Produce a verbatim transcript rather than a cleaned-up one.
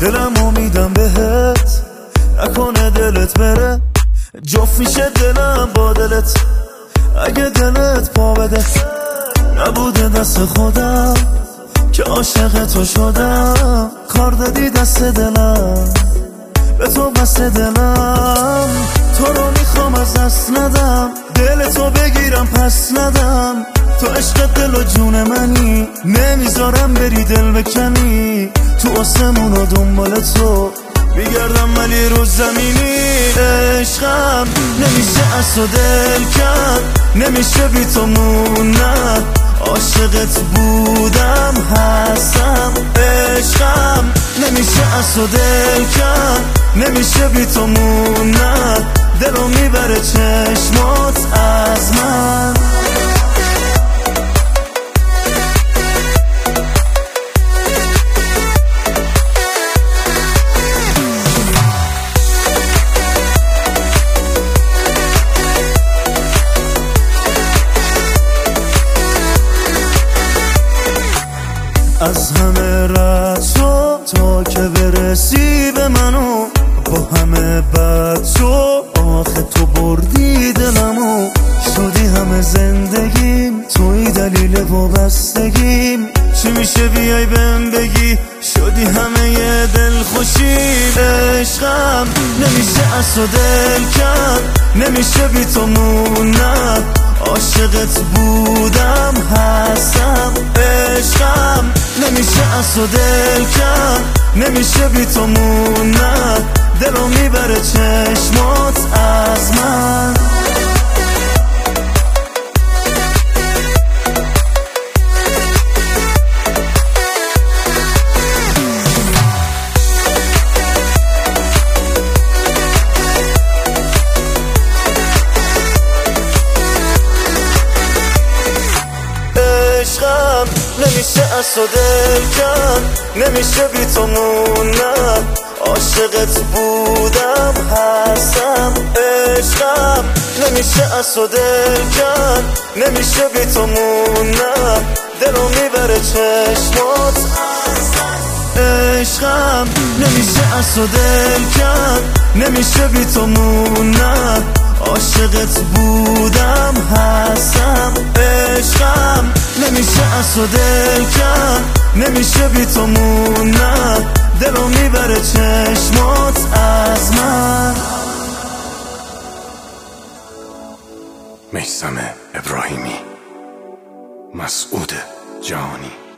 دلمو میدم بهت، نکنه دلت بره. جفت میشه دلم با دلت، اگه دلت پا بده. نبوده دست خودم که عاشق تو شدم، کار دادی دست دلم، به تو بست دلم. تو رو میخوام از دست ندم، دل تو بگیرم پس ندم. تو عشق دل و جون منی، نمیذارم بری دل بکنی. تو آسمون و دنبال تو میگردم ولی رو زمینی. عشقم نمیشه از تو دل کرد، نمیشه بی تو موندن. عاشقت بودم هستم. عشقم نمیشه از تو دل کرد، نمیشه بی تو موندن. دلو میبره چشمات از من. از همه رد شو تا که برسی به منو، با همه بد شو آخه تو بردی دلمو. شدی همه زندگیم، توی دلیل وابستگیم. چی میشه بیای بهم بگی، شدی همه یه دل خوشیم. عشقم نمیشه از تو دل کرد، نمیشه بی تو موندن. عاشقت بودم هستم. عشقم نمیشه از تو دل کرد، نمیشه بی تو موندن. دلو میبره چشمات از من. عشقم نمیشه از تو دل کرد، نمیشه بی تو موندن. عاشقت بودم هستم. عشقم نمیشه از تو دل کرد، نمیشه بی تو موندن. دلو میبره چشمات از من. عشقم نمیشه از تو دل کرد، نمیشه بی تو موندن. عاشقت بودم هستم. عشقم نمیشه از تو دل کرد، نمیشه بی تو موندن. دلو میبره چشمات از من. میثم ابراهیمی، مسعود جهانی.